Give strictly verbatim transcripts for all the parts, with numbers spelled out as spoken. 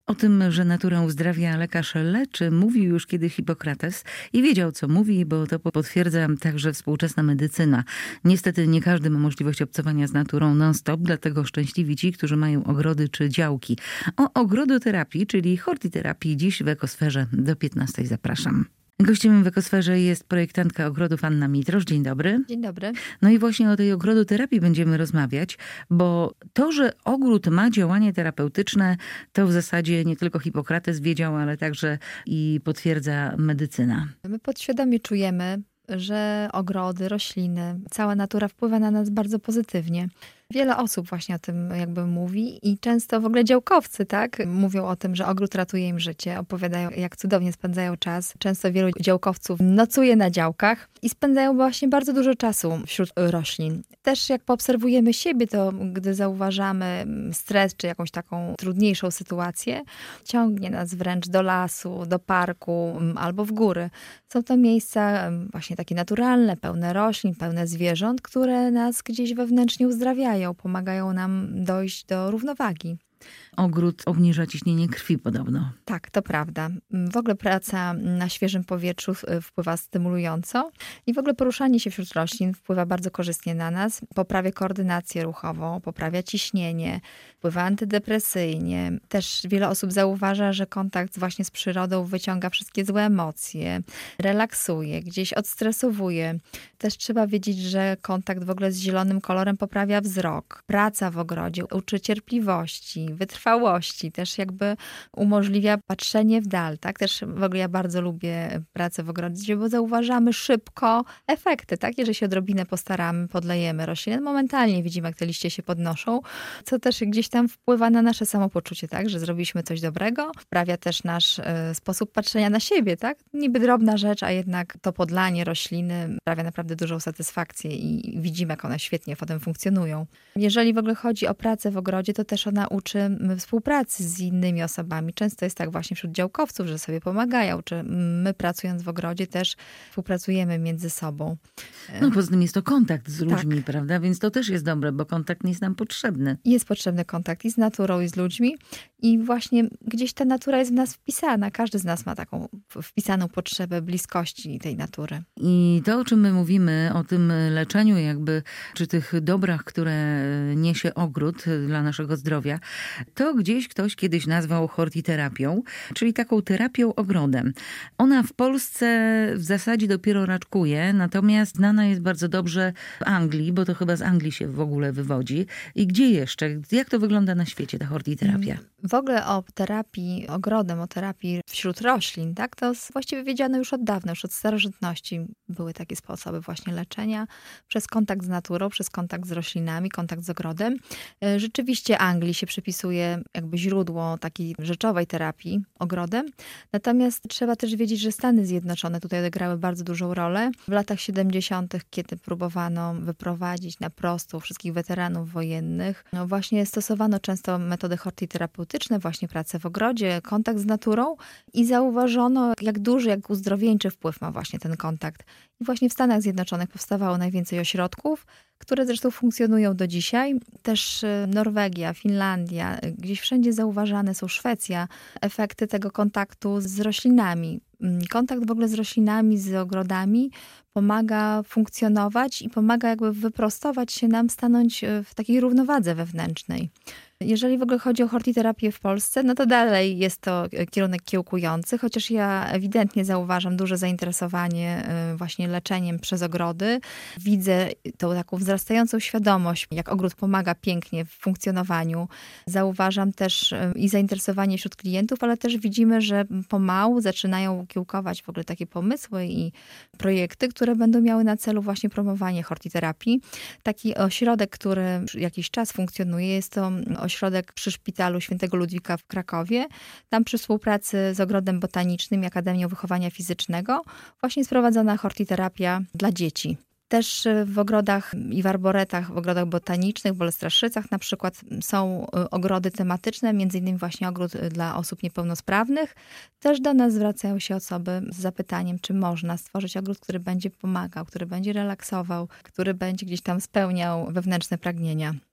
O tym, że naturę uzdrawia, a lekarz leczy, mówił już kiedyś Hipokrates i wiedział, co mówi, bo to potwierdza także współczesna medycyna. Niestety nie każdy ma możliwość obcowania z naturą non-stop, dlatego szczęśliwi ci, którzy mają ogrody czy działki. O ogrodoterapii, czyli hortiterapii, dziś w Ekosferze do piętnastej zapraszam. Gościem w Ekosferze jest projektantka ogrodów Anna Mitrosz. Dzień dobry. Dzień dobry. No i właśnie o tej ogrodoterapii będziemy rozmawiać, bo to, że ogród ma działanie terapeutyczne, to w zasadzie nie tylko Hipokrates wiedział, ale także i potwierdza medycyna. My podświadomie czujemy, że ogrody, rośliny, cała natura wpływa na nas bardzo pozytywnie. Wiele osób właśnie o tym jakby mówi i często w ogóle działkowcy, tak, mówią o tym, że ogród ratuje im życie, opowiadają, jak cudownie spędzają czas. Często wielu działkowców nocuje na działkach i spędzają właśnie bardzo dużo czasu wśród roślin. Też jak poobserwujemy siebie, to gdy zauważamy stres czy jakąś taką trudniejszą sytuację, ciągnie nas wręcz do lasu, do parku albo w góry. Są to miejsca właśnie takie naturalne, pełne roślin, pełne zwierząt, które nas gdzieś wewnętrznie uzdrawiają. Pomagają nam dojść do równowagi. Ogród obniża ciśnienie krwi podobno. Tak, to prawda. W ogóle praca na świeżym powietrzu wpływa stymulująco i w ogóle poruszanie się wśród roślin wpływa bardzo korzystnie na nas. Poprawia koordynację ruchową, poprawia ciśnienie, wpływa antydepresyjnie. Też wiele osób zauważa, że kontakt właśnie z przyrodą wyciąga wszystkie złe emocje, relaksuje, gdzieś odstresowuje. Też trzeba wiedzieć, że kontakt w ogóle z zielonym kolorem poprawia wzrok. Praca w ogrodzie uczy cierpliwości, wytrwałości, też jakby umożliwia patrzenie w dal, tak? Też w ogóle ja bardzo lubię pracę w ogrodzie, bo zauważamy szybko efekty, tak? Jeżeli się odrobinę postaramy, podlejemy rośliny, momentalnie widzimy, jak te liście się podnoszą, co też gdzieś tam wpływa na nasze samopoczucie, tak? Że zrobiliśmy coś dobrego, wprawia też nasz y, sposób patrzenia na siebie, tak? Niby drobna rzecz, a jednak to podlanie rośliny sprawia naprawdę dużą satysfakcję i widzimy, jak one świetnie potem funkcjonują. Jeżeli w ogóle chodzi o pracę w ogrodzie, to też ona uczy współpracy z innymi osobami. Często jest tak właśnie wśród działkowców, że sobie pomagają, czy my pracując w ogrodzie też współpracujemy między sobą. No poza tym jest to kontakt z ludźmi, tak. prawda? Więc to też jest dobre, bo kontakt jest nam potrzebny. Jest potrzebny kontakt i z naturą, i z ludźmi. I właśnie gdzieś ta natura jest w nas wpisana. Każdy z nas ma taką wpisaną potrzebę bliskości tej natury. I to, o czym my mówimy, o tym leczeniu jakby, czy tych dobrach, które niesie ogród dla naszego zdrowia, to gdzieś ktoś kiedyś nazwał hortiterapią, czyli taką terapią ogrodem. Ona w Polsce w zasadzie dopiero raczkuje, natomiast znana jest bardzo dobrze w Anglii, bo to chyba z Anglii się w ogóle wywodzi. I gdzie jeszcze? Jak to wygląda na świecie, ta hortiterapia? W ogóle o terapii ogrodem, o terapii wśród roślin, tak, to właściwie wiedziano już od dawna, już od starożytności były takie sposoby właśnie leczenia przez kontakt z naturą, przez kontakt z roślinami, kontakt z ogrodem. Rzeczywiście Anglii się przypisuje jakby źródło takiej rzeczowej terapii ogrodem. Natomiast trzeba też wiedzieć, że Stany Zjednoczone tutaj odegrały bardzo dużą rolę. W latach siedemdziesiątych, kiedy próbowano wyprowadzić na prostą wszystkich weteranów wojennych, no właśnie stosowano często metody hortiterapeutyczne, właśnie pracę w ogrodzie, kontakt z naturą i zauważono, jak duży, jak uzdrowieńczy wpływ ma właśnie ten kontakt. I właśnie w Stanach Zjednoczonych powstawało najwięcej ośrodków, które zresztą funkcjonują do dzisiaj. Też Norwegia, Finlandia, gdzieś wszędzie zauważane są, Szwecja, efekty tego kontaktu z roślinami. Kontakt w ogóle z roślinami, z ogrodami pomaga funkcjonować i pomaga jakby wyprostować się nam, stanąć w takiej równowadze wewnętrznej. Jeżeli w ogóle chodzi o hortiterapię w Polsce, no to dalej jest to kierunek kiełkujący, chociaż ja ewidentnie zauważam duże zainteresowanie właśnie leczeniem przez ogrody. Widzę tą taką wzrastającą świadomość, jak ogród pomaga pięknie w funkcjonowaniu. Zauważam też i zainteresowanie wśród klientów, ale też widzimy, że pomału zaczynają kiełkować w ogóle takie pomysły i projekty, które będą miały na celu właśnie promowanie hortiterapii. Taki ośrodek, który jakiś czas funkcjonuje, jest to ośrodek przy Szpitalu Świętego Ludwika w Krakowie. Tam przy współpracy z Ogrodem Botanicznym i Akademią Wychowania Fizycznego właśnie jest prowadzona hortiterapia dla dzieci. Też w ogrodach i w arboretach, w ogrodach botanicznych, w Olestraszycach na przykład są ogrody tematyczne, między innymi właśnie ogród dla osób niepełnosprawnych. Też do nas zwracają się osoby z zapytaniem, czy można stworzyć ogród, który będzie pomagał, który będzie relaksował, który będzie gdzieś tam spełniał wewnętrzne pragnienia.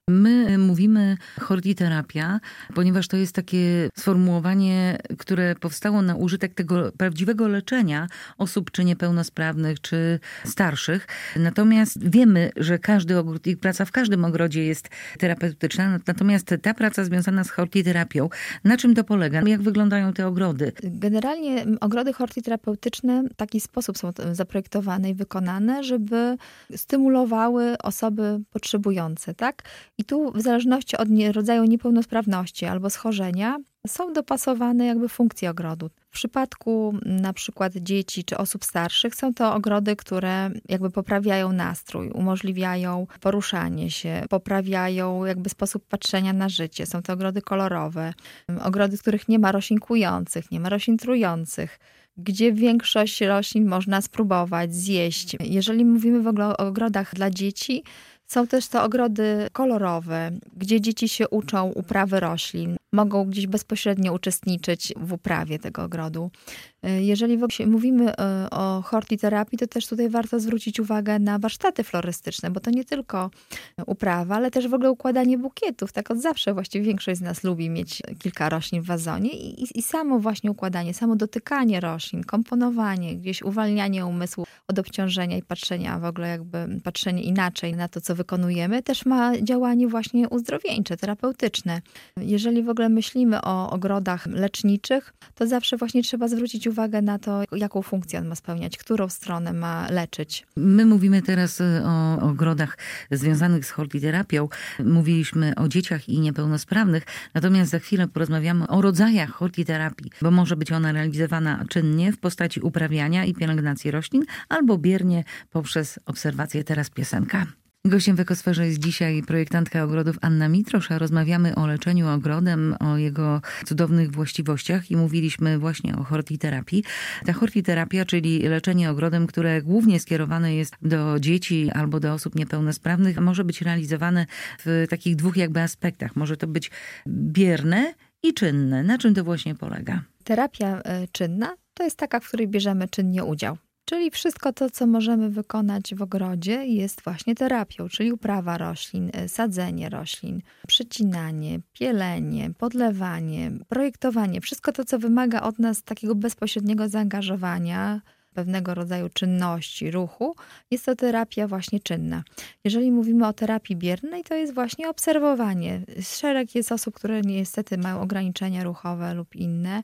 My mówimy hortiterapia, ponieważ to jest takie sformułowanie, które powstało na użytek tego prawdziwego leczenia osób czy niepełnosprawnych, czy starszych. Natomiast wiemy, że każdy ogród i praca w każdym ogrodzie jest terapeutyczna. Natomiast ta praca związana z hortiterapią, na czym to polega? Jak wyglądają te ogrody? Generalnie ogrody hortiterapeutyczne w taki sposób są zaprojektowane i wykonane, żeby stymulowały osoby potrzebujące, tak? I tu w zależności od nie, rodzaju niepełnosprawności albo schorzenia są dopasowane jakby funkcje ogrodu. W przypadku na przykład dzieci czy osób starszych są to ogrody, które jakby poprawiają nastrój, umożliwiają poruszanie się, poprawiają jakby sposób patrzenia na życie. Są to ogrody kolorowe, ogrody, w których nie ma roślin kłujących, nie ma roślin trujących, gdzie większość roślin można spróbować, zjeść. Jeżeli mówimy w ogóle o ogrodach dla dzieci, są też to ogrody kolorowe, gdzie dzieci się uczą uprawy roślin, mogą gdzieś bezpośrednio uczestniczyć w uprawie tego ogrodu. Jeżeli mówimy o hortiterapii, to też tutaj warto zwrócić uwagę na warsztaty florystyczne, bo to nie tylko uprawa, ale też w ogóle układanie bukietów. Tak od zawsze właściwie większość z nas lubi mieć kilka roślin w wazonie i, i, i samo właśnie układanie, samo dotykanie roślin, komponowanie, gdzieś uwalnianie umysłu od obciążenia i patrzenia w ogóle jakby patrzenie inaczej na to, co wykonujemy, też ma działanie właśnie uzdrowieńcze, terapeutyczne. Jeżeli w ogóle myślimy o ogrodach leczniczych, to zawsze właśnie trzeba zwrócić uwagę na to, jaką funkcję on ma spełniać, którą stronę ma leczyć. My mówimy teraz o ogrodach związanych z hortiterapią. Mówiliśmy o dzieciach i niepełnosprawnych, natomiast za chwilę porozmawiamy o rodzajach hortiterapii, bo może być ona realizowana czynnie w postaci uprawiania i pielęgnacji roślin, albo biernie poprzez obserwację. Teraz piosenka. Gościem w Ekosferze jest dzisiaj projektantka ogrodów Anna Mitrosz, a rozmawiamy o leczeniu ogrodem, o jego cudownych właściwościach i mówiliśmy właśnie o hortiterapii. Ta hortiterapia, czyli leczenie ogrodem, które głównie skierowane jest do dzieci albo do osób niepełnosprawnych, może być realizowane w takich dwóch jakby aspektach. Może to być bierne i czynne. Na czym to właśnie polega? Terapia czynna to jest taka, w której bierzemy czynnie udział. Czyli wszystko to, co możemy wykonać w ogrodzie, jest właśnie terapią, czyli uprawa roślin, sadzenie roślin, przycinanie, pielenie, podlewanie, projektowanie. Wszystko to, co wymaga od nas takiego bezpośredniego zaangażowania, pewnego rodzaju czynności, ruchu, jest to terapia właśnie czynna. Jeżeli mówimy o terapii biernej, to jest właśnie obserwowanie. Szereg jest osób, które niestety mają ograniczenia ruchowe lub inne.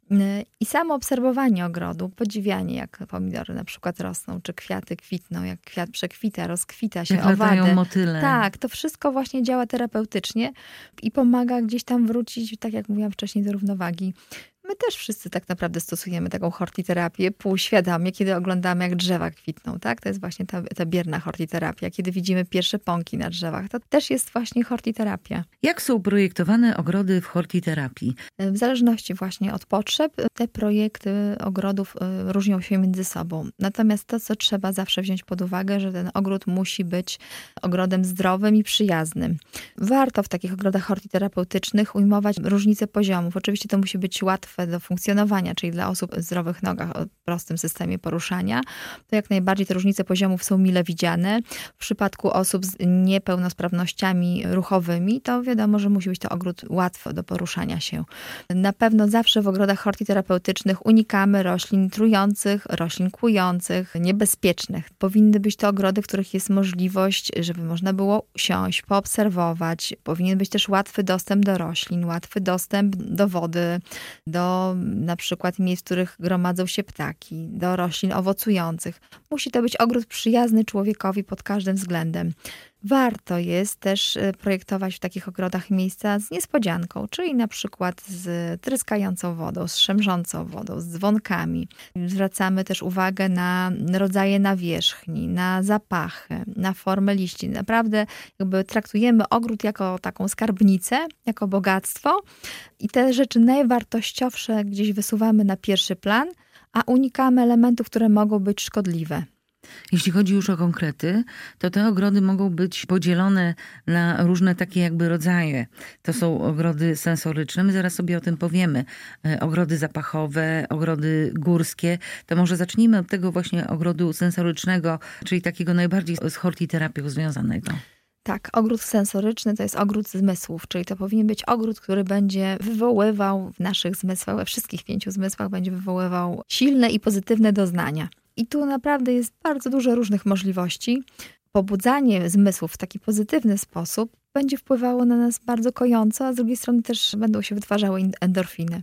I samo obserwowanie ogrodu, podziwianie, jak pomidory na przykład rosną, czy kwiaty kwitną, jak kwiat przekwita, rozkwita się, jak latają owady. motyle. Tak, to wszystko właśnie działa terapeutycznie i pomaga gdzieś tam wrócić, tak jak mówiłam wcześniej, do równowagi. My też wszyscy tak naprawdę stosujemy taką hortiterapię półświadomie, kiedy oglądamy, jak drzewa kwitną, tak? To jest właśnie ta, ta bierna hortiterapia. Kiedy widzimy pierwsze pąki na drzewach, to też jest właśnie hortiterapia. Jak są projektowane ogrody w hortiterapii? W zależności właśnie od potrzeb, te projekty ogrodów różnią się między sobą. Natomiast to, co trzeba zawsze wziąć pod uwagę, że ten ogród musi być ogrodem zdrowym i przyjaznym. Warto w takich ogrodach hortiterapeutycznych ujmować różnice poziomów. Oczywiście to musi być łatwe do funkcjonowania, czyli dla osób w zdrowych nogach o prostym systemie poruszania, to jak najbardziej te różnice poziomów są mile widziane. W przypadku osób z niepełnosprawnościami ruchowymi, to wiadomo, że musi być to ogród łatwy do poruszania się. Na pewno zawsze w ogrodach hortiterapeutycznych unikamy roślin trujących, roślin kłujących, niebezpiecznych. Powinny być to ogrody, w których jest możliwość, żeby można było usiąść, poobserwować. Powinien być też łatwy dostęp do roślin, łatwy dostęp do wody, do na przykład miejsc, w których gromadzą się ptaki, do roślin owocujących. Musi to być ogród przyjazny człowiekowi pod każdym względem. Warto jest też projektować w takich ogrodach miejsca z niespodzianką, czyli na przykład z tryskającą wodą, z szemrzącą wodą, z dzwonkami. Zwracamy też uwagę na rodzaje nawierzchni, na zapachy, na formę liści. Naprawdę jakby traktujemy ogród jako taką skarbnicę, jako bogactwo i te rzeczy najwartościowsze gdzieś wysuwamy na pierwszy plan, a unikamy elementów, które mogą być szkodliwe. Jeśli chodzi już o konkrety, to te ogrody mogą być podzielone na różne takie jakby rodzaje. To są ogrody sensoryczne, my zaraz sobie o tym powiemy. Ogrody zapachowe, ogrody górskie. To może zacznijmy od tego właśnie ogrodu sensorycznego, czyli takiego najbardziej z hortiterapią związanego. Tak, ogród sensoryczny to jest ogród zmysłów, czyli to powinien być ogród, który będzie wywoływał w naszych zmysłach, we wszystkich pięciu zmysłach będzie wywoływał silne i pozytywne doznania. I tu naprawdę jest bardzo dużo różnych możliwości. Pobudzanie zmysłów w taki pozytywny sposób będzie wpływało na nas bardzo kojąco, a z drugiej strony też będą się wytwarzały endorfiny.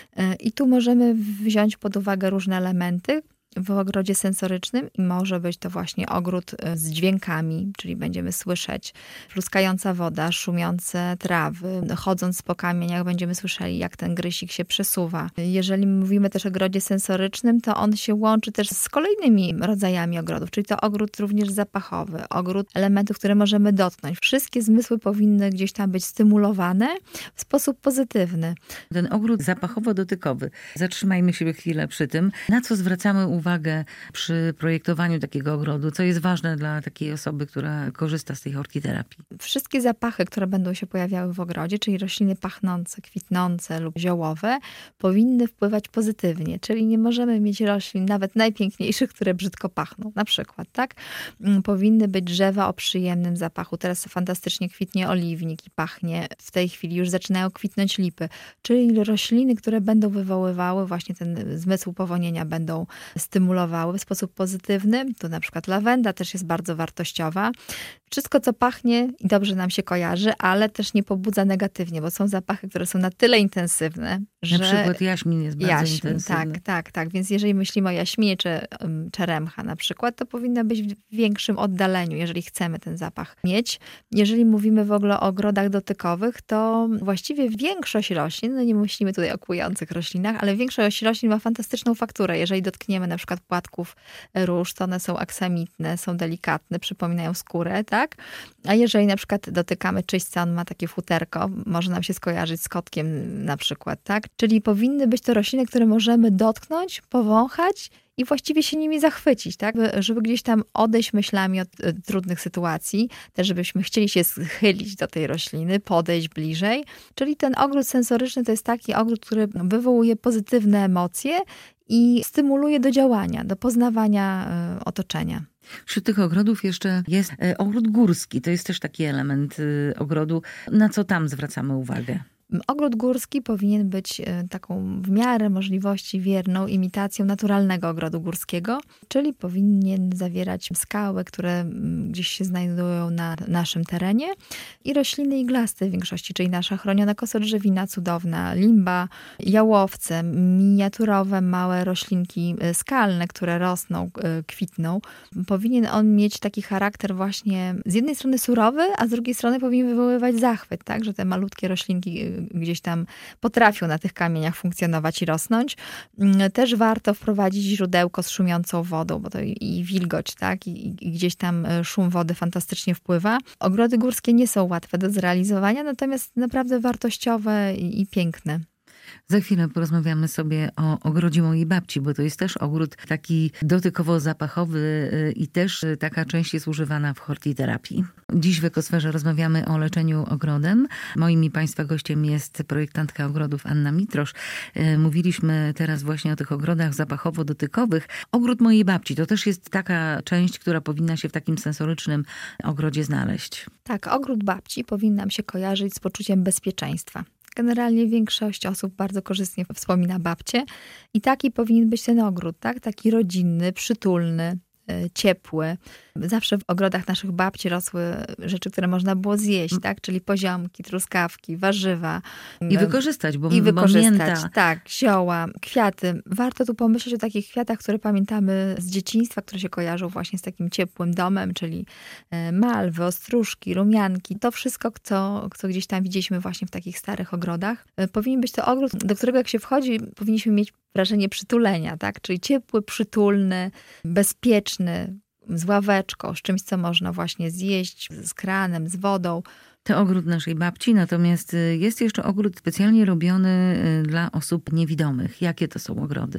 I tu możemy wziąć pod uwagę różne elementy w ogrodzie sensorycznym i może być to właśnie ogród z dźwiękami, czyli będziemy słyszeć pluskająca woda, szumiące trawy. Chodząc po kamieniach będziemy słyszeli, jak ten grysik się przesuwa. Jeżeli mówimy też o ogrodzie sensorycznym, to on się łączy też z kolejnymi rodzajami ogrodów, czyli to ogród również zapachowy, ogród elementów, które możemy dotknąć. Wszystkie zmysły powinny gdzieś tam być stymulowane w sposób pozytywny. Ten ogród zapachowo-dotykowy. Zatrzymajmy się chwilę przy tym. Na co zwracamy uwagę uwagę przy projektowaniu takiego ogrodu? Co jest ważne dla takiej osoby, która korzysta z tej hortiterapii? Wszystkie zapachy, które będą się pojawiały w ogrodzie, czyli rośliny pachnące, kwitnące lub ziołowe, powinny wpływać pozytywnie. Czyli nie możemy mieć roślin nawet najpiękniejszych, które brzydko pachną. Na przykład, tak? Powinny być drzewa o przyjemnym zapachu. Teraz fantastycznie kwitnie oliwnik i pachnie. W tej chwili już zaczynają kwitnąć lipy. Czyli rośliny, które będą wywoływały właśnie ten zmysł powonienia, będą stymulowały w sposób pozytywny. Tu na przykład lawenda też jest bardzo wartościowa. Wszystko, co pachnie i dobrze nam się kojarzy, ale też nie pobudza negatywnie, bo są zapachy, które są na tyle intensywne, że... Na przykład jaśmin jest bardzo jaśmin, intensywny. Tak, tak, tak. Więc jeżeli myślimy o jaśminie czy um, czeremcha na przykład, to powinna być w większym oddaleniu, jeżeli chcemy ten zapach mieć. Jeżeli mówimy w ogóle o ogrodach dotykowych, to właściwie większość roślin, no nie myślimy tutaj o kłujących roślinach, ale większość roślin ma fantastyczną fakturę. Jeżeli dotkniemy na przykład płatków róż, to one są aksamitne, są delikatne, przypominają skórę, tak? A jeżeli na przykład dotykamy czyśćca, on ma takie futerko, może nam się skojarzyć z kotkiem na przykład, tak? Czyli powinny być to rośliny, które możemy dotknąć, powąchać i właściwie się nimi zachwycić, tak? Żeby gdzieś tam odejść myślami od trudnych sytuacji, też żebyśmy chcieli się schylić do tej rośliny, podejść bliżej. Czyli ten ogród sensoryczny to jest taki ogród, który wywołuje pozytywne emocje i stymuluje do działania, do poznawania otoczenia. Wśród tych ogrodów jeszcze jest ogród górski. To jest też taki element ogrodu. Na co tam zwracamy uwagę? Ogród górski powinien być taką w miarę możliwości wierną imitacją naturalnego ogrodu górskiego, czyli powinien zawierać skały, które gdzieś się znajdują na naszym terenie i rośliny iglaste w większości, czyli nasza chroniona kosodrzewina cudowna, limba, jałowce, miniaturowe małe roślinki skalne, które rosną, kwitną. Powinien on mieć taki charakter właśnie z jednej strony surowy, a z drugiej strony powinien wywoływać zachwyt, tak, że te malutkie roślinki gdzieś tam potrafią na tych kamieniach funkcjonować i rosnąć. Też warto wprowadzić źródełko z szumiącą wodą, bo to i wilgoć, tak? I, i gdzieś tam szum wody fantastycznie wpływa. Ogrody górskie nie są łatwe do zrealizowania, natomiast naprawdę wartościowe i, i piękne. Za chwilę porozmawiamy sobie o ogrodzie mojej babci, bo to jest też ogród taki dotykowo-zapachowy i też taka część jest używana w hortiterapii. Dziś w Ekosferze rozmawiamy o leczeniu ogrodem. Moim i Państwa gościem jest projektantka ogrodów Anna Mitrosz. Mówiliśmy teraz właśnie o tych ogrodach zapachowo-dotykowych. Ogród mojej babci to też jest taka część, która powinna się w takim sensorycznym ogrodzie znaleźć. Tak, ogród babci powinien nam się kojarzyć z poczuciem bezpieczeństwa. Generalnie większość osób bardzo korzystnie wspomina babcię i taki powinien być ten ogród, tak? Taki rodzinny, przytulny, ciepły. Zawsze w ogrodach naszych babci rosły rzeczy, które można było zjeść, tak? Czyli poziomki, truskawki, warzywa. I wykorzystać, bo, I wykorzystać, bo mięta. Tak, zioła, kwiaty. Warto tu pomyśleć o takich kwiatach, które pamiętamy z dzieciństwa, które się kojarzą właśnie z takim ciepłym domem, czyli malwy, ostróżki, rumianki. To wszystko, co, co gdzieś tam widzieliśmy właśnie w takich starych ogrodach. Powinien być to ogród, do którego jak się wchodzi, powinniśmy mieć wrażenie przytulenia, tak? Czyli ciepły, przytulny, bezpieczny, z ławeczką, z czymś, co można właśnie zjeść, z kranem, z wodą. To ogród naszej babci, natomiast jest jeszcze ogród specjalnie robiony dla osób niewidomych. Jakie to są ogrody?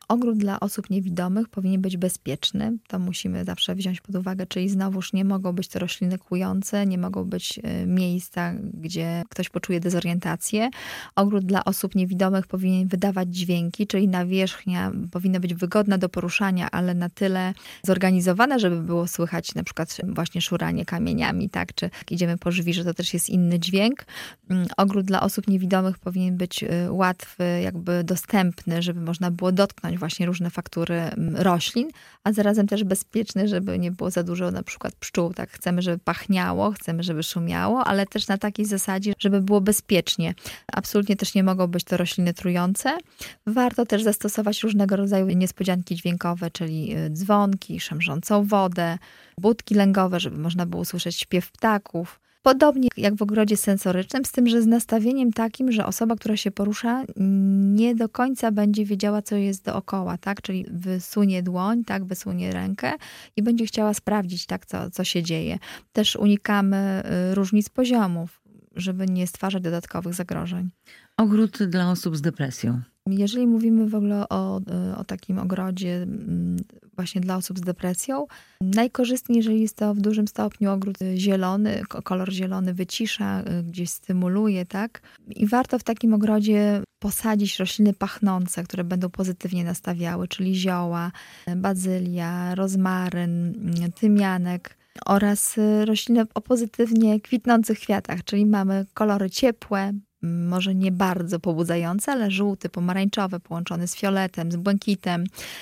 Ogród dla osób niewidomych powinien być bezpieczny. To musimy zawsze wziąć pod uwagę, czyli znowuż nie mogą być to rośliny kłujące, nie mogą być miejsca, gdzie ktoś poczuje dezorientację. Ogród dla osób niewidomych powinien wydawać dźwięki, czyli nawierzchnia powinna być wygodna do poruszania, ale na tyle zorganizowana, żeby było słychać na przykład właśnie szuranie kamieniami, tak? Czy jak idziemy po żwirze, to też jest inny dźwięk. Ogród dla osób niewidomych powinien być łatwy, jakby dostępny, żeby można było dotknąć właśnie różne faktury roślin, a zarazem też bezpieczny, żeby nie było za dużo na przykład pszczół. Tak? Chcemy, żeby pachniało, chcemy, żeby szumiało, ale też na takiej zasadzie, żeby było bezpiecznie. Absolutnie też nie mogą być to rośliny trujące. Warto też zastosować różnego rodzaju niespodzianki dźwiękowe, czyli dzwonki, szemrzącą wodę, budki lęgowe, żeby można było usłyszeć śpiew ptaków. Podobnie jak w ogrodzie sensorycznym, z tym, że z nastawieniem takim, że osoba, która się porusza, nie do końca będzie wiedziała, co jest dookoła, tak? Czyli wysunie dłoń, tak, wysunie rękę i będzie chciała sprawdzić, tak, co, co się dzieje. Też unikamy różnic poziomów, żeby nie stwarzać dodatkowych zagrożeń. Ogród dla osób z depresją. Jeżeli mówimy w ogóle o, o takim ogrodzie właśnie dla osób z depresją, najkorzystniej, jeżeli jest to w dużym stopniu ogród zielony, kolor zielony wycisza, gdzieś stymuluje, tak? I warto w takim ogrodzie posadzić rośliny pachnące, które będą pozytywnie nastawiały, czyli zioła, bazylia, rozmaryn, tymianek oraz rośliny o pozytywnie kwitnących kwiatach, czyli mamy kolory ciepłe, może nie bardzo pobudzające, ale żółty, pomarańczowy, połączony z fioletem, z błękitem,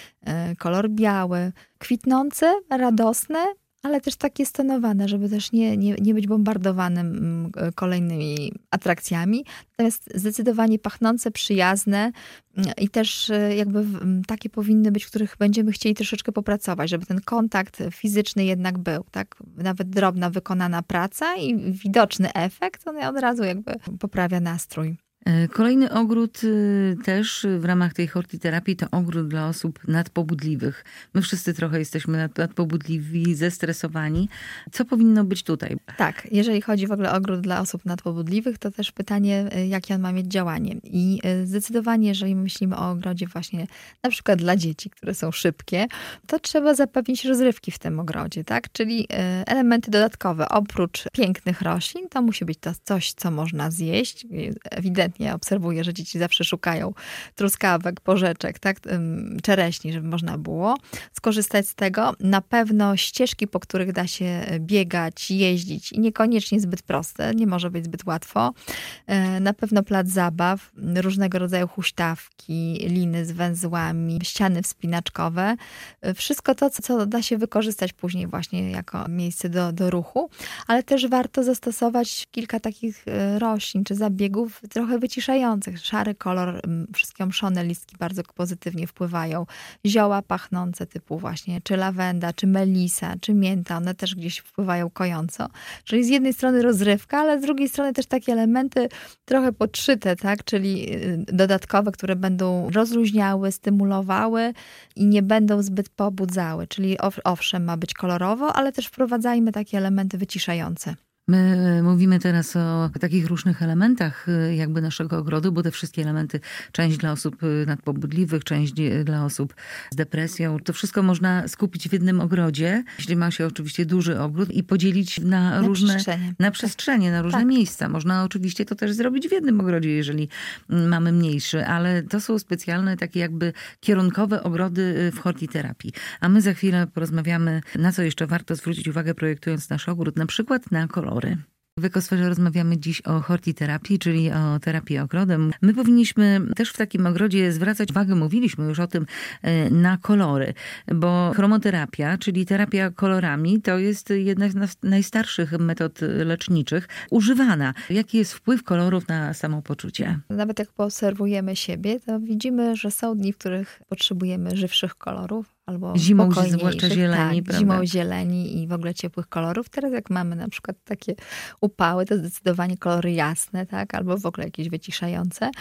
kolor biały, kwitnące, radosne, ale też takie stonowane, żeby też nie, nie, nie być bombardowanym kolejnymi atrakcjami. Natomiast zdecydowanie pachnące, przyjazne i też jakby takie powinny być, w których będziemy chcieli troszeczkę popracować, żeby ten kontakt fizyczny jednak był, tak? Nawet drobna wykonana praca i widoczny efekt, on od razu jakby poprawia nastrój. Kolejny ogród też w ramach tej hortiterapii to ogród dla osób nadpobudliwych. My wszyscy trochę jesteśmy nadpobudliwi, zestresowani. Co powinno być tutaj? Tak, jeżeli chodzi w ogóle o ogród dla osób nadpobudliwych, to też pytanie, jakie on ma mieć działanie. I zdecydowanie, jeżeli myślimy o ogrodzie właśnie na przykład dla dzieci, które są szybkie, to trzeba zapewnić rozrywki w tym ogrodzie, tak? Czyli elementy dodatkowe. Oprócz pięknych roślin, to musi być to coś, co można zjeść. Ewidentnie Ja obserwuję, że dzieci zawsze szukają truskawek, porzeczek, tak, czereśni, żeby można było skorzystać z tego. Na pewno ścieżki, po których da się biegać, jeździć i niekoniecznie zbyt proste, nie może być zbyt łatwo. Na pewno plac zabaw, różnego rodzaju huśtawki, liny z węzłami, ściany wspinaczkowe. Wszystko to, co da się wykorzystać później właśnie jako miejsce do, do ruchu, ale też warto zastosować kilka takich roślin czy zabiegów trochę wyciszających. Szary kolor, wszystkie omszone listki bardzo pozytywnie wpływają. Zioła pachnące typu właśnie czy lawenda, czy melisa, czy mięta, one też gdzieś wpływają kojąco. Czyli z jednej strony rozrywka, ale z drugiej strony też takie elementy trochę podszyte, tak? Czyli dodatkowe, które będą rozluźniały, stymulowały i nie będą zbyt pobudzały. Czyli owszem, ma być kolorowo, ale też wprowadzajmy takie elementy wyciszające. My mówimy teraz o takich różnych elementach jakby naszego ogrodu, bo te wszystkie elementy, część dla osób nadpobudliwych, część dla osób z depresją, to wszystko można skupić w jednym ogrodzie, jeśli ma się oczywiście duży ogród i podzielić na, na różne, przestrzenie. na przestrzenie, na różne tak. miejsca. Można oczywiście to też zrobić w jednym ogrodzie, jeżeli mamy mniejszy, ale to są specjalne takie jakby kierunkowe ogrody w hortiterapii. A my za chwilę porozmawiamy, na co jeszcze warto zwrócić uwagę, projektując nasz ogród, na przykład na kolory. W Ekosferze rozmawiamy dziś o hortiterapii, czyli o terapii ogrodem. My powinniśmy też w takim ogrodzie zwracać uwagę, mówiliśmy już o tym, na kolory, bo chromoterapia, czyli terapia kolorami, to jest jedna z najstarszych metod leczniczych używana. Jaki jest wpływ kolorów na samopoczucie? Nawet jak poobserwujemy siebie, to widzimy, że są dni, w których potrzebujemy żywszych kolorów. Albo zimą, zwłaszcza zieleni, tak, prawda? Zimą zieleni i w ogóle ciepłych kolorów. Teraz jak mamy na przykład takie upały, to zdecydowanie kolory jasne, tak? Albo w ogóle jakieś wyciszające.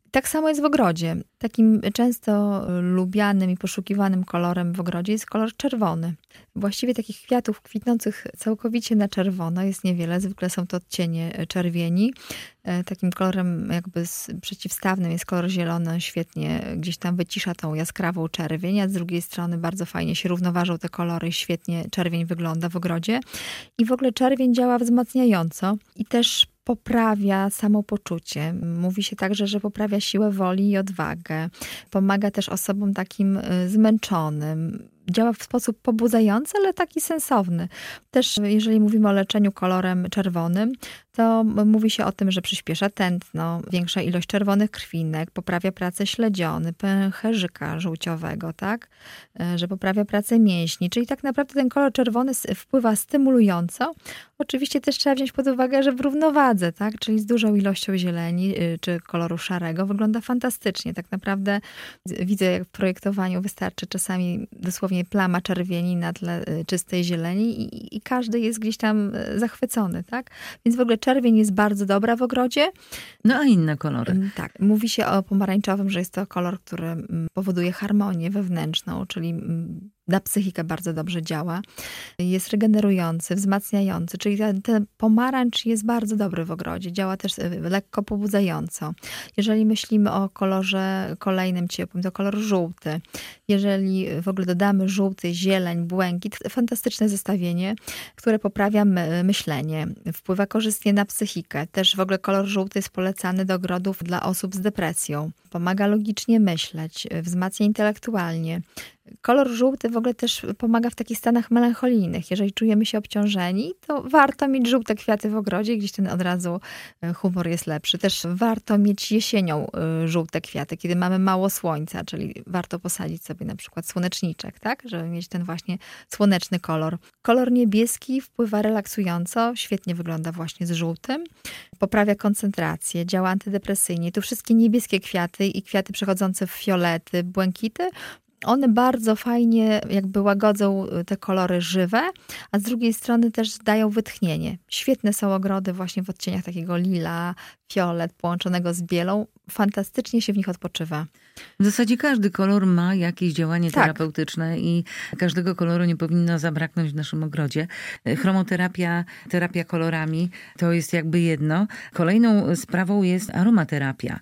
Tak samo jest w ogrodzie. Takim często lubianym i poszukiwanym kolorem w ogrodzie jest kolor czerwony. Właściwie takich kwiatów kwitnących całkowicie na czerwono jest niewiele. Zwykle są to odcienie czerwieni. Takim kolorem jakby przeciwstawnym jest kolor zielony. Świetnie gdzieś tam wycisza tą jaskrawą czerwień, a z drugiej strony bardzo fajnie się równoważą te kolory. Świetnie czerwień wygląda w ogrodzie. I w ogóle czerwień działa wzmacniająco i też poprawia samopoczucie. Mówi się także, że poprawia siłę woli i odwagę. Pomaga też osobom takim zmęczonym. Działa w sposób pobudzający, ale taki sensowny. Też jeżeli mówimy o leczeniu kolorem czerwonym, to mówi się o tym, że przyspiesza tętno, większa ilość czerwonych krwinek, poprawia pracę śledziony, pęcherzyka żółciowego, tak? Że poprawia pracę mięśni. Czyli tak naprawdę ten kolor czerwony wpływa stymulująco. Oczywiście też trzeba wziąć pod uwagę, że w równowadze, tak? Czyli z dużą ilością zieleni czy koloru szarego wygląda fantastycznie. Tak naprawdę widzę, jak w projektowaniu wystarczy czasami dosłownie plama czerwieni na tle czystej zieleni i, i każdy jest gdzieś tam zachwycony, tak? Więc w ogóle czerwień jest bardzo dobra w ogrodzie. No a inne kolory? Tak. Mówi się o pomarańczowym, że jest to kolor, który powoduje harmonię wewnętrzną, czyli na psychikę bardzo dobrze działa. Jest regenerujący, wzmacniający, czyli ten, ten pomarańcz jest bardzo dobry w ogrodzie. Działa też lekko pobudzająco. Jeżeli myślimy o kolorze kolejnym ciepłym, to kolor żółty. Jeżeli w ogóle dodamy żółty, zieleń, błękit, fantastyczne zestawienie, które poprawia my, myślenie, wpływa korzystnie na psychikę. Też w ogóle kolor żółty jest polecany do ogrodów dla osób z depresją. Pomaga logicznie myśleć, wzmacnia intelektualnie. Kolor żółty w ogóle też pomaga w takich stanach melancholijnych. Jeżeli czujemy się obciążeni, to warto mieć żółte kwiaty w ogrodzie, gdzieś ten od razu humor jest lepszy. Też warto mieć jesienią żółte kwiaty, kiedy mamy mało słońca, czyli warto posadzić sobie na przykład słoneczniczek, tak? Żeby mieć ten właśnie słoneczny kolor. Kolor niebieski wpływa relaksująco, świetnie wygląda właśnie z żółtym. Poprawia koncentrację, działa antydepresyjnie. Tu wszystkie niebieskie kwiaty i kwiaty przechodzące w fiolety, błękity, one bardzo fajnie jakby łagodzą te kolory żywe, a z drugiej strony też dają wytchnienie. Świetne są ogrody właśnie w odcieniach takiego lila, fiolet połączonego z bielą. Fantastycznie się w nich odpoczywa. W zasadzie każdy kolor ma jakieś działanie tak. terapeutyczne i każdego koloru nie powinno zabraknąć w naszym ogrodzie. Chromoterapia, terapia kolorami to jest jakby jedno. Kolejną sprawą jest aromaterapia,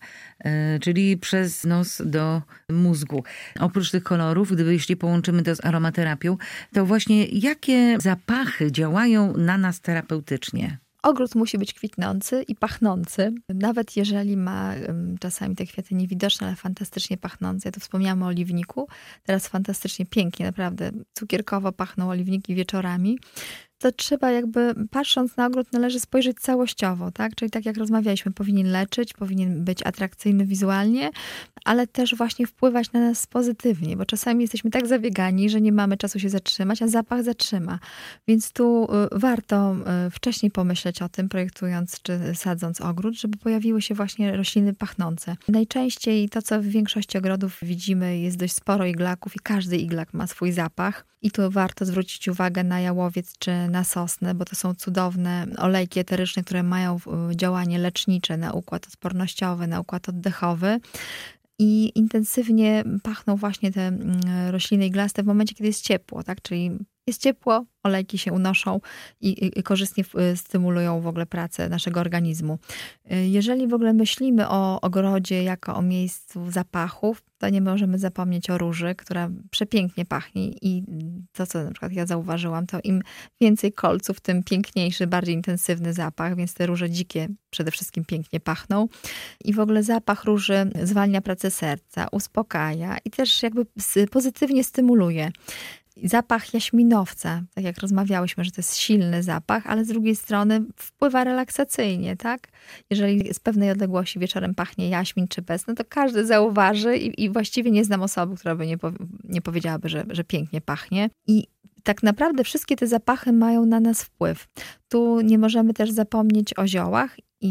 czyli przez nos do mózgu. Oprócz tych kolorów, gdyby jeśli połączymy to z aromaterapią, to właśnie jakie zapachy działają na nas terapeutycznie? Ogród musi być kwitnący i pachnący. Nawet jeżeli ma czasami te kwiaty niewidoczne, ale fantastycznie pachnące. Ja tu wspomniałam o oliwniku. Teraz fantastycznie, pięknie, naprawdę cukierkowo pachną oliwniki wieczorami. To trzeba jakby, patrząc na ogród, należy spojrzeć całościowo, tak? Czyli tak jak rozmawialiśmy, powinien leczyć, powinien być atrakcyjny wizualnie, ale też właśnie wpływać na nas pozytywnie, bo czasami jesteśmy tak zabiegani, że nie mamy czasu się zatrzymać, a zapach zatrzyma. Więc tu warto wcześniej pomyśleć o tym, projektując czy sadząc ogród, żeby pojawiły się właśnie rośliny pachnące. Najczęściej to, co w większości ogrodów widzimy, jest dość sporo iglaków i każdy iglak ma swój zapach. I tu warto zwrócić uwagę na jałowiec czy na sosnę, bo to są cudowne olejki eteryczne, które mają działanie lecznicze na układ odpornościowy, na układ oddechowy. I intensywnie pachną właśnie te rośliny iglaste w momencie, kiedy jest ciepło, tak? Czyli jest ciepło, olejki się unoszą i, i korzystnie stymulują w ogóle pracę naszego organizmu. Jeżeli w ogóle myślimy o ogrodzie jako o miejscu zapachów, to nie możemy zapomnieć o róży, która przepięknie pachnie i to, co na przykład ja zauważyłam, to im więcej kolców, tym piękniejszy, bardziej intensywny zapach, więc te róże dzikie przede wszystkim pięknie pachną. I w ogóle zapach róży zwalnia pracę serca, uspokaja i też jakby pozytywnie stymuluje. Zapach jaśminowca, tak jak rozmawiałyśmy, że to jest silny zapach, ale z drugiej strony wpływa relaksacyjnie, tak? Jeżeli z pewnej odległości wieczorem pachnie jaśmin czy bez, no to każdy zauważy i, i właściwie nie znam osoby, która by nie, po, nie powiedziałaby, że, że pięknie pachnie. I tak naprawdę wszystkie te zapachy mają na nas wpływ. Tu nie możemy też zapomnieć o ziołach i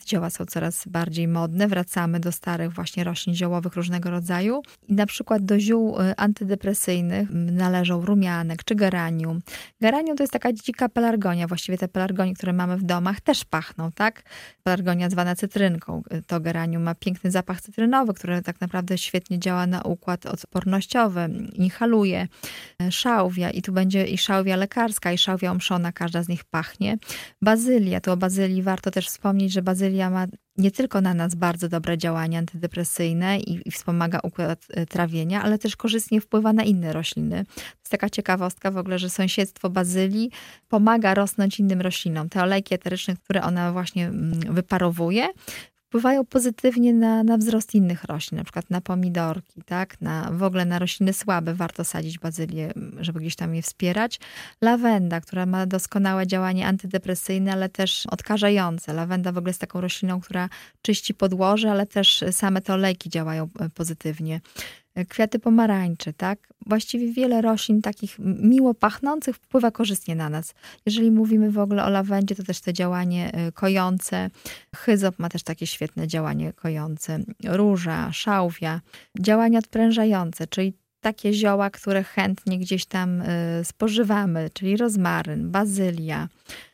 Zioła są coraz bardziej modne. Wracamy do starych właśnie roślin ziołowych różnego rodzaju. I na przykład do ziół antydepresyjnych należą rumianek czy geranium. Geranium to jest taka dzika pelargonia. Właściwie te pelargonie, które mamy w domach, też pachną, tak? Pelargonia zwana cytrynką. To geranium ma piękny zapach cytrynowy, który tak naprawdę świetnie działa na układ odpornościowy, inhaluje. Szałwia i tu będzie i szałwia lekarska, i szałwia omszona, każda z nich pachnie. Bazylia, tu o bazylii warto też wspomnieć, że bazylia ma nie tylko na nas bardzo dobre działanie antydepresyjne i, i wspomaga układ trawienia, ale też korzystnie wpływa na inne rośliny. To jest taka ciekawostka w ogóle, że sąsiedztwo bazylii pomaga rosnąć innym roślinom. Te olejki eteryczne, które ona właśnie wyparowuje, wpływają pozytywnie na, na wzrost innych roślin, na przykład na pomidorki, tak? Na, w ogóle na rośliny słabe warto sadzić bazylię, żeby gdzieś tam je wspierać. Lawenda, która ma doskonałe działanie antydepresyjne, ale też odkażające. Lawenda w ogóle jest taką rośliną, która czyści podłoże, ale też same te olejki działają pozytywnie. Kwiaty pomarańczy, tak? Właściwie wiele roślin takich miło pachnących wpływa korzystnie na nas. Jeżeli mówimy w ogóle o lawendzie, to też to działanie kojące. Hyzop ma też takie świetne działanie kojące. Róża, szałwia. Działanie odprężające, czyli takie zioła, które chętnie gdzieś tam spożywamy, czyli rozmaryn, bazylia,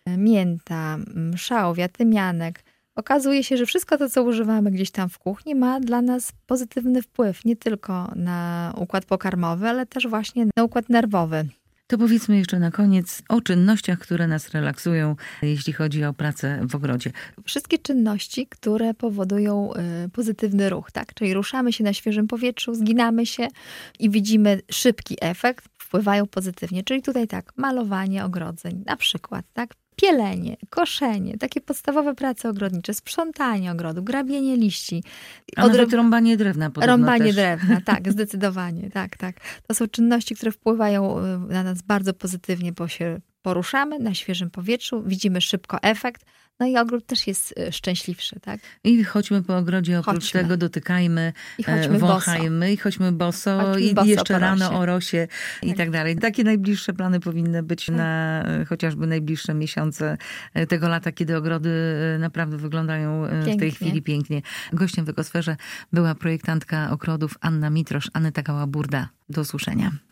mięta, szałwia, tymianek. Okazuje się, że wszystko to, co używamy gdzieś tam w kuchni, ma dla nas pozytywny wpływ nie tylko na układ pokarmowy, ale też właśnie na układ nerwowy. To powiedzmy jeszcze na koniec o czynnościach, które nas relaksują, jeśli chodzi o pracę w ogrodzie. Wszystkie czynności, które powodują y, pozytywny ruch, tak? Czyli ruszamy się na świeżym powietrzu, zginamy się i widzimy szybki efekt, wpływają pozytywnie. Czyli tutaj tak, malowanie ogrodzeń na przykład, tak? Pielenie, koszenie, takie podstawowe prace ogrodnicze, sprzątanie ogrodu, grabienie liści. A Odro... nawet rąbanie drewna podobno Rąbanie też. drewna, tak, zdecydowanie, tak, tak. To są czynności, które wpływają na nas bardzo pozytywnie, bo się poruszamy na świeżym powietrzu, widzimy szybko efekt, no i ogród też jest szczęśliwszy, tak? I chodźmy po ogrodzie, oprócz chodźmy. tego dotykajmy, I chodźmy wąchajmy, boso. i chodźmy boso, chodźmy i boso jeszcze rano o rosie i tak. tak dalej. Takie najbliższe plany powinny być tak. na chociażby najbliższe miesiące tego lata, kiedy ogrody naprawdę wyglądają pięknie. w tej chwili pięknie. Gościem w Ekosferze była projektantka ogrodów Anna Mitrosz, Aneta Gała-Burda. Do usłyszenia.